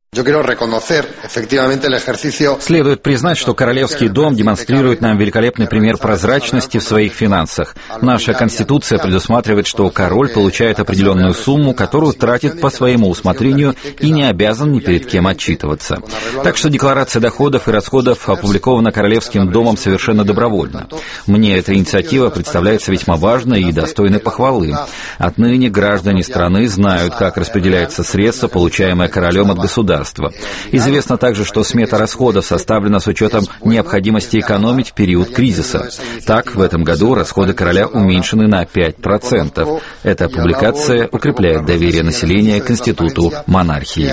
Следует признать, что Королевский дом демонстрирует нам великолепный пример прозрачности в своих финансах. Наша Конституция предусматривает, что король получает определенную сумму, которую тратит по своему усмотрению и не обязан ни перед кем отчитываться. Так что декларация доходов и расходов опубликована Королевским домом совершенно добровольно. Мне эта инициатива представляется весьма важной и достойной похвалы. Отныне граждане страны знают, как распределяются средства, получаемые королем от государства. Известно также, что смета расходов составлена с учетом необходимости экономить в период кризиса. Так, в этом году расходы короля уменьшены на 5%. Эта публикация укрепляет доверие населения к институту монархии.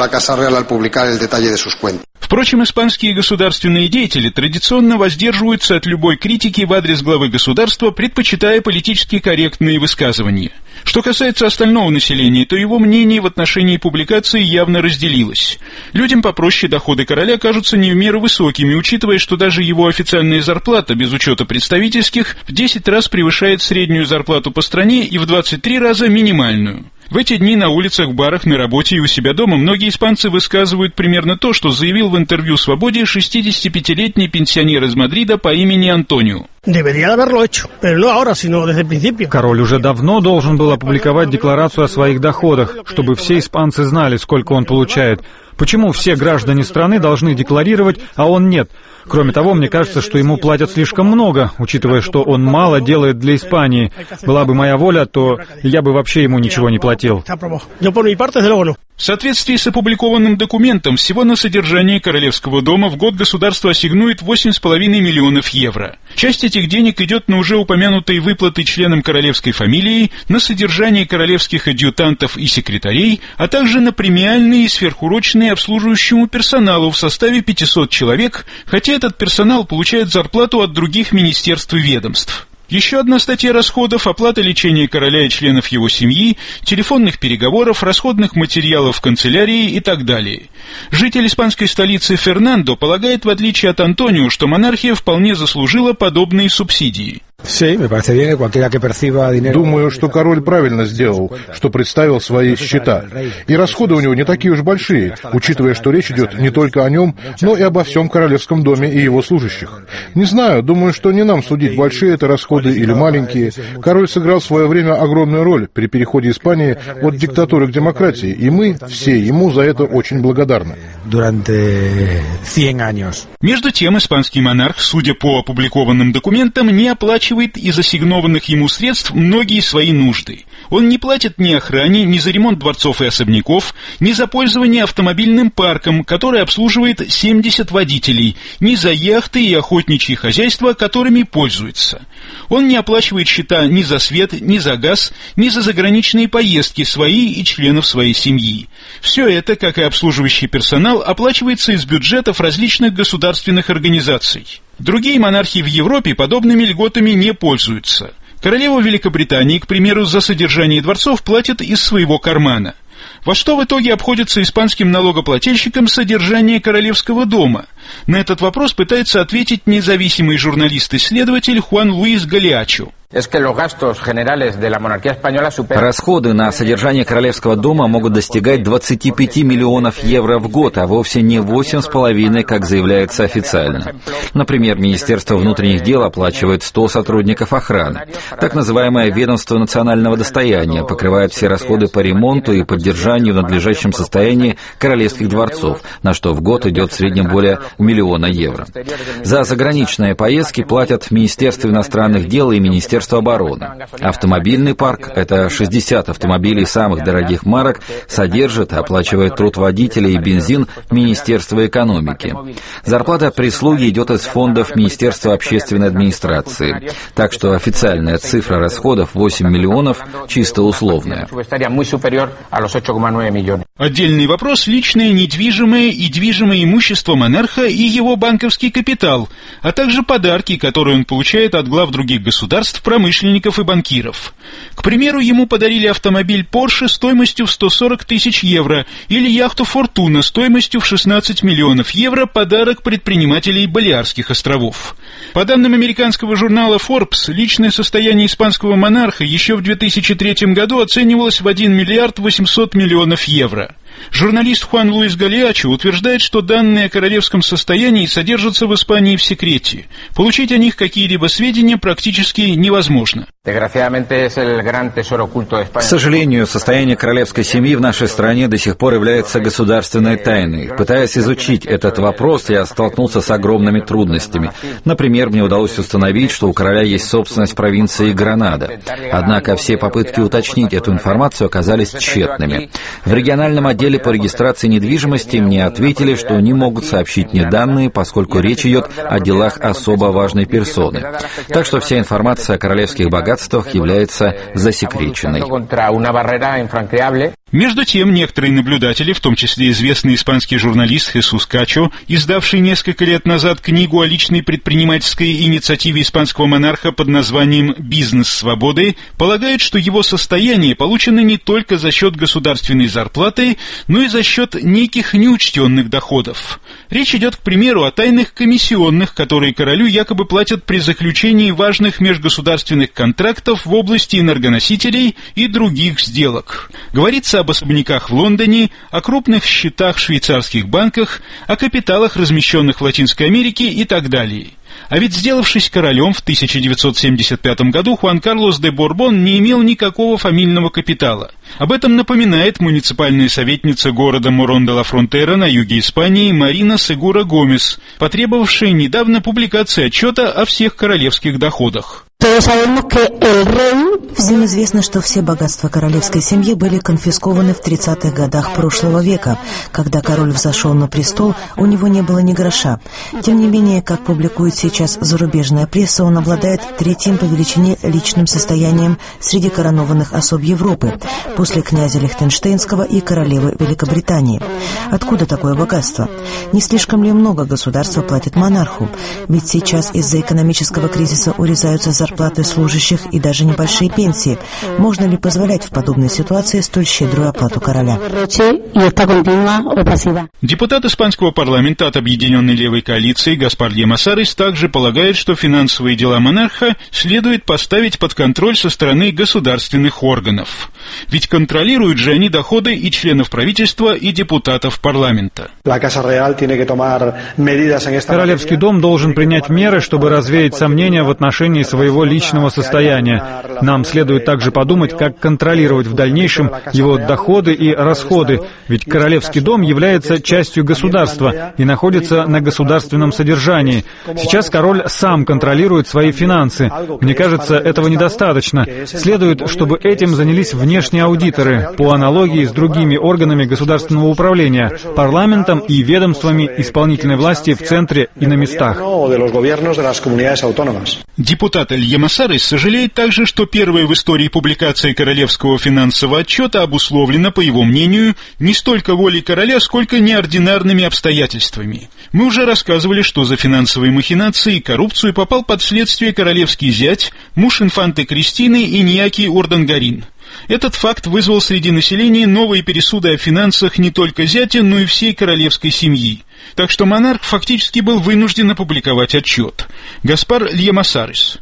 Впрочем, испанские государственные деятели традиционно воздерживаются от любой критики в адрес главы государства, предпочитая политически корректные высказывания. Что касается остального населения, то его мнение в отношении публикации явно разделилось. Людям попроще доходы короля кажутся не в меру высокими, учитывая, что даже его официальная зарплата, без учета представительских, в 10 раз превышает среднюю зарплату по стране и в 23 раза минимальную. В эти дни на улицах, барах, на работе и у себя дома многие испанцы высказывают примерно то, что заявил в интервью «Свободе» 65-летний пенсионер из Мадрида по имени Антонио. Король уже давно должен был опубликовать декларацию о своих доходах, чтобы все испанцы знали, сколько он получает. Почему все граждане страны должны декларировать, а он нет? Кроме того, мне кажется, что ему платят слишком много, учитывая, что он мало делает для Испании. Была бы моя воля, то я бы вообще ему ничего не платил. В соответствии с опубликованным документом, всего на содержание Королевского дома в год государство ассигнует 8,5 миллионов евро. Часть этих денег идет на уже упомянутые выплаты членам королевской фамилии, на содержание королевских адъютантов и секретарей, а также на премиальные и сверхурочные обслуживающему персоналу в составе 500 человек, хотя этот персонал получает зарплату от других министерств и ведомств. Еще одна статья расходов – оплата лечения короля и членов его семьи, телефонных переговоров, расходных материалов в канцелярии и так далее. Житель испанской столицы Фернандо полагает, в отличие от Антонио, что монархия вполне заслужила подобные субсидии. Думаю, что король правильно сделал, что представил свои счета. И расходы у него не такие уж большие, учитывая, что речь идет не только о нем, но и обо всем королевском доме и его служащих. Не знаю, думаю, что не нам судить, большие это расходы или маленькие. Король сыграл в свое время огромную роль при переходе Испании от диктатуры к демократии, и мы все ему за это очень благодарны. Между тем, испанский монарх, судя по опубликованным документам, не оплачивает из ассигнованных ему средств многие свои нужды. Он не платит ни охране, ни за ремонт дворцов и особняков, ни за пользование автомобильным парком, который обслуживает 70 водителей, ни за яхты и охотничьи хозяйства, которыми пользуется. Он не оплачивает счета ни за свет, ни за газ, ни за заграничные поездки свои и членов своей семьи. Все это, как и обслуживающий персонал, оплачивается из бюджетов различных государственных организаций. Другие монархии в Европе подобными льготами не пользуются. Королева Великобритании, к примеру, за содержание дворцов платит из своего кармана. Во что в итоге обходится испанским налогоплательщикам содержание Королевского дома? На этот вопрос пытается ответить независимый журналист-исследователь Хуан Луис Галиачо. Расходы на содержание Королевского дома могут достигать 25 миллионов евро в год, а вовсе не 8,5, как заявляется официально. Например, Министерство внутренних дел оплачивает 100 сотрудников охраны. Так называемое ведомство национального достояния покрывает все расходы по ремонту и поддержанию в надлежащем состоянии королевских дворцов, на что в год идет в среднем более 1 миллиона евро. За заграничные поездки платят Министерство иностранных дел и Министерство обороны. Автомобильный парк, это 60 автомобилей самых дорогих марок, содержит и оплачивает труд водителей и бензин Министерство экономики. Зарплата прислуги идет из фондов Министерства общественной администрации. Так что официальная цифра расходов 8 миллионов чисто условная. Отдельный вопрос – личное недвижимое и движимое имущество монарха и его банковский капитал, а также подарки, которые он получает от глав других государств, промышленников и банкиров. К примеру, ему подарили автомобиль Porsche стоимостью в 140 тысяч евро или яхту Fortuna стоимостью в 16 миллионов евро, подарок предпринимателей Балиарских островов. По данным американского журнала Forbes, личное состояние испанского монарха еще в 2003 году оценивалось в 1 миллиард 800 миллионов евро. Журналист Хуан Луис Галиачо утверждает, что данные о королевском состоянии содержатся в Испании в секрете. Получить о них какие-либо сведения практически невозможно. К сожалению, состояние королевской семьи в нашей стране до сих пор является государственной тайной. Пытаясь изучить этот вопрос, я столкнулся с огромными трудностями. Например, мне удалось установить, что у короля есть собственность провинции Гранада. Однако все попытки уточнить эту информацию оказались тщетными. В региональном отделе по регистрации недвижимости мне ответили, что не могут сообщить мне данные, поскольку речь идет о делах особо важной персоны. Так что вся информация о королевских богатствах является засекреченной. Между тем, некоторые наблюдатели, в том числе известный испанский журналист Хесус Качо, издавший несколько лет назад книгу о личной предпринимательской инициативе испанского монарха под названием «Бизнес свободы», полагает, что его состояние получено не только за счет государственной зарплаты, но и за счет неких неучтенных доходов. Речь идет, к примеру, о тайных комиссионных, которые королю якобы платят при заключении важных межгосударственных контрактов в области энергоносителей и других сделок. Говорится об особняках в Лондоне, о крупных счетах в швейцарских банках, о капиталах, размещенных в Латинской Америке и так далее. А ведь, сделавшись королем в 1975 году, Хуан Карлос де Борбон не имел никакого фамильного капитала. Об этом напоминает муниципальная советница города Морон-де-ла-Фронтера на юге Испании Марина Сегура Гомес, потребовавшая недавно публикации отчета о всех королевских доходах. Всем известно, что все богатства королевской семьи были конфискованы в 30-х годах прошлого века. Когда король взошел на престол, у него не было ни гроша. Тем не менее, как публикует сейчас зарубежная пресса, он обладает третьим по величине личным состоянием среди коронованных особ Европы, после князя Лихтенштейнского и королевы Великобритании. Откуда такое богатство? Не слишком ли много государства платит монарху? Ведь сейчас из-за экономического кризиса урезаются зарплаты служащих и даже небольшие пенсии. Можно ли позволять в подобной ситуации столь щедрую оплату короля? Депутат испанского парламента от Объединенной левой коалиции Гаспар Льямасарес также полагает, что финансовые дела монарха следует поставить под контроль со стороны государственных органов. Ведь контролируют же они доходы и членов правительства, и депутатов парламента. Королевский дом должен принять меры, чтобы развеять сомнения в отношении своего личного состояния. Нам следует также подумать, как контролировать в дальнейшем его доходы и расходы, ведь Королевский дом является частью государства и находится на государственном содержании. Сейчас король сам контролирует свои финансы. Мне кажется, этого недостаточно. Следует, чтобы этим занялись внешние аудиторы, по аналогии с другими органами государственного управления, парламентом и ведомствами исполнительной власти в центре и на местах. Депутат Льямасарес сожалеет также, что первая в истории публикация королевского финансового отчета обусловлена, по его мнению, не столько волей короля, сколько неординарными обстоятельствами. Мы уже рассказывали, что за финансовые махинации и коррупцию попал под следствие королевский зять, муж инфанты Кристины Иньяки Урдангарин. Этот факт вызвал среди населения новые пересуды о финансах не только зятя, но и всей королевской семьи. Так что монарх фактически был вынужден опубликовать отчет. Гаспар Льямасарес.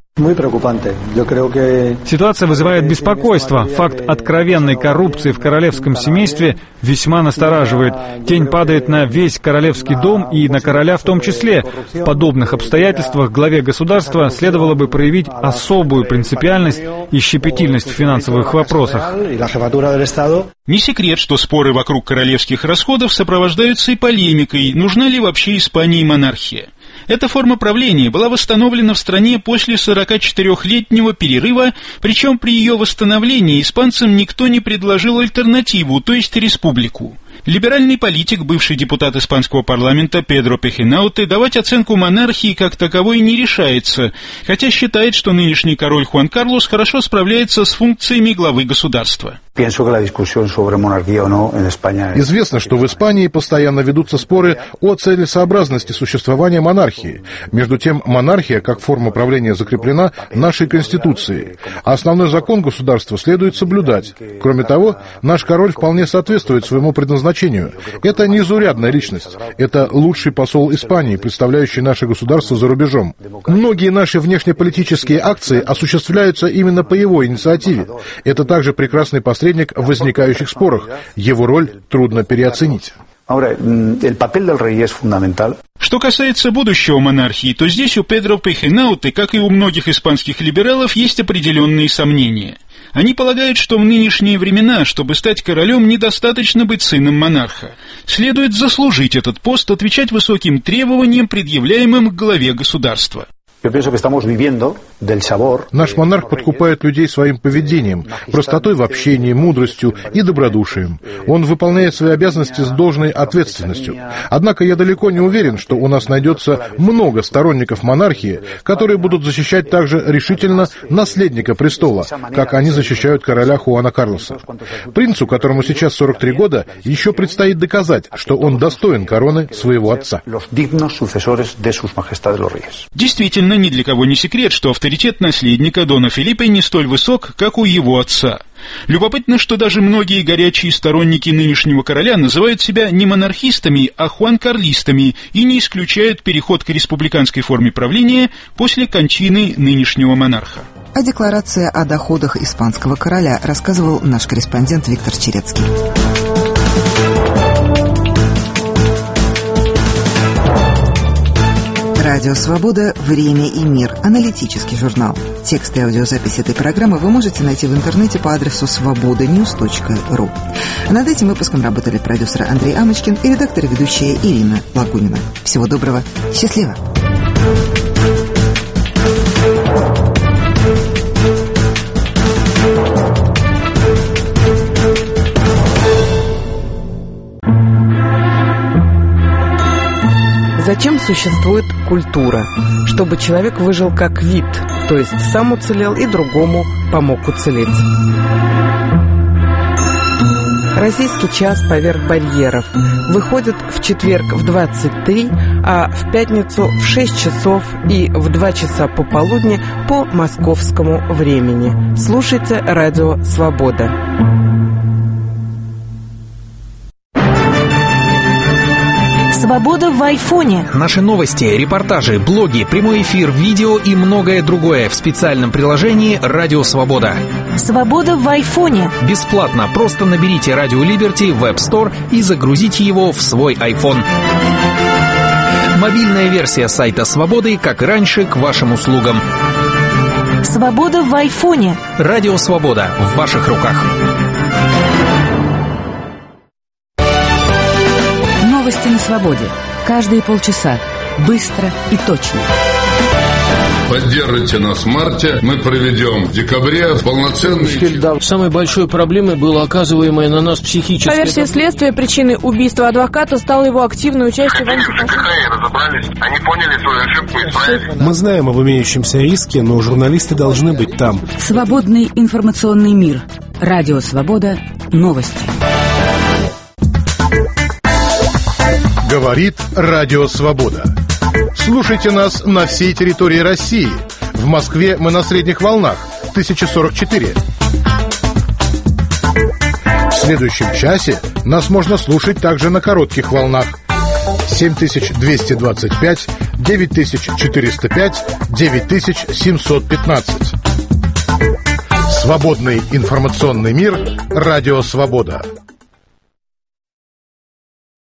Ситуация вызывает беспокойство. Факт откровенной коррупции в королевском семействе весьма настораживает. Тень падает на весь королевский дом и на короля в том числе. В подобных обстоятельствах главе государства следовало бы проявить особую принципиальность и щепетильность в финансовых вопросах. Не секрет, что споры вокруг королевских расходов сопровождаются и полемикой, нужна ли вообще Испании монархия. Эта форма правления была восстановлена в стране после 44-летнего перерыва, причем при ее восстановлении испанцам никто не предложил альтернативу, то есть республику. Либеральный политик, бывший депутат испанского парламента Педро Пехенауте, давать оценку монархии как таковой не решается, хотя считает, что нынешний король Хуан Карлос хорошо справляется с функциями главы государства. Известно, что в Испании постоянно ведутся споры о целесообразности существования монархии. Между тем, монархия как форма правления закреплена нашей Конституцией, а основной закон государства следует соблюдать. Кроме того, наш король вполне соответствует своему предназначению назначению. Это незаурядная личность. Это лучший посол Испании, представляющий наше государство за рубежом. Многие наши внешнеполитические акции осуществляются именно по его инициативе. Это также прекрасный посредник в возникающих спорах. Его роль трудно переоценить. Что касается будущего монархии, то здесь у Педро Пейхенауты, как и у многих испанских либералов, есть определенные сомнения. Они полагают, что в нынешние времена, чтобы стать королем, недостаточно быть сыном монарха. Следует заслужить этот пост, отвечать высоким требованиям, предъявляемым к главе государства. Наш монарх подкупает людей своим поведением, простотой в общении, мудростью и добродушием. Он выполняет свои обязанности с должной ответственностью. Однако я далеко не уверен, что у нас найдется много сторонников монархии, которые будут защищать также решительно наследника престола, как они защищают короля Хуана Карлоса. Принцу, которому сейчас 43 года, еще предстоит доказать, что он достоин короны своего отца. Действительно, ни для кого не секрет, что авторитет наследника Дона Фелипе не столь высок, как у его отца. Любопытно, что даже многие горячие сторонники нынешнего короля называют себя не монархистами, а хуанкарлистами и не исключают переход к республиканской форме правления после кончины нынешнего монарха. О декларации о доходах испанского короля рассказывал наш корреспондент Виктор Черецкий. Радио «Свобода. Время и мир». Аналитический журнал. Текст и аудиозапись этой программы вы можете найти в интернете по адресу svobodanews.ru. Над этим выпуском работали продюсер Андрей Амочкин и редактор и ведущая Ирина Лагунина. Всего доброго. Счастливо. Зачем существует культура? Чтобы человек выжил как вид, то есть сам уцелел и другому помог уцелеть. Российский час поверх барьеров выходит в четверг в 23, а в пятницу в 6 часов и в 2 часа пополудни по московскому времени. Слушайте радио «Свобода». Свобода в айфоне. Наши новости, репортажи, блоги, прямой эфир, видео и многое другое в специальном приложении «Радио Свобода». Свобода в айфоне. Бесплатно. Просто наберите «Радио Либерти» в App Store и загрузите его в свой iPhone. Мобильная версия сайта «Свободы», как и раньше, к вашим услугам. Свобода в айфоне. «Радио Свобода» в ваших руках. Новости на свободе. Каждые полчаса. Быстро и точно. Поддержите нас в марте. Мы проведем в декабре полноценный... Самой большой проблемой было оказываемое на нас психическое... По версии следствия, причиной убийства адвоката стало его активное участие в разобрались. Они поняли свою ошибку и исправили. Мы знаем об имеющемся риске, но журналисты должны быть там. Свободный информационный мир. Радио Свобода. Новости. Говорит Радио Свобода. Слушайте нас на всей территории России. В Москве мы на средних волнах 1044. В следующем часе нас можно слушать также на коротких волнах 7225, 9405, 9715. Свободный информационный мир. Радио Свобода.